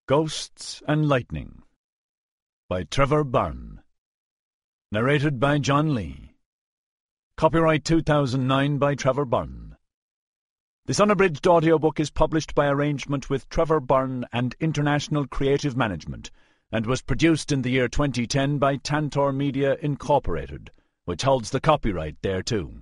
Ghosts and Lightning by Trevor Byrne. Narrated by John Lee. Copyright 2009 by Trevor Byrne. This unabridged audiobook is published by arrangement with Trevor Byrne and International Creative Management and was produced in the year 2010 by Tantor Media Incorporated, which holds the copyright thereto.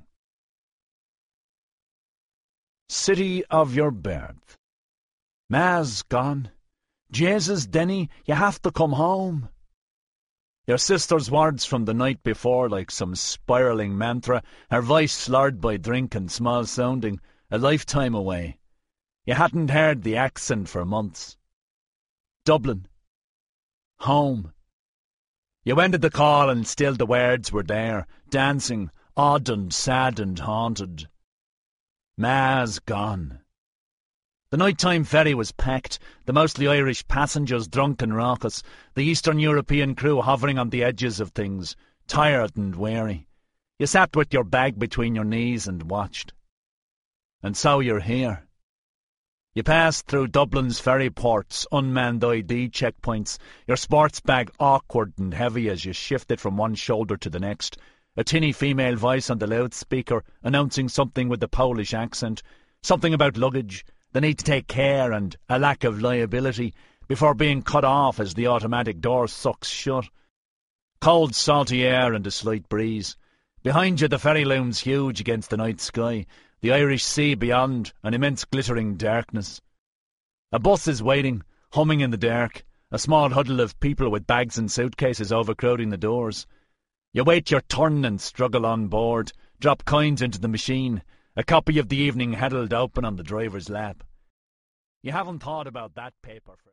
City of your birth. Ma's gone. Jesus, Denny, you have to come home. Your sister's words from the night before, like some spiralling mantra, her voice slurred by drink and small sounding, a lifetime away. You hadn't heard the accent for months. Dublin. Home. You wended the call and still the words were there, dancing, odd and sad and haunted. Ma's gone. The night-time ferry was packed, the mostly Irish passengers drunk and raucous, the Eastern European crew hovering on the edges of things, tired and weary. You sat with your bag between your knees and watched. And so you're here. You passed through Dublin's ferry ports, unmanned ID checkpoints, your sports bag awkward and heavy as you shifted from one shoulder to the next, a tinny female voice on the loudspeaker announcing something with a Polish accent, something about luggage, the need to take care and a lack of liability before being cut off as the automatic door sucks shut. Cold, salty air and a slight breeze. Behind you the ferry looms huge against the night sky, the Irish Sea beyond, an immense glittering darkness. A bus is waiting, humming in the dark, a small huddle of people with bags and suitcases overcrowding the doors. You wait your turn and struggle on board, drop coins into the machine, a copy of the Evening Herald open on the driver's lap. You haven't thought about that paper for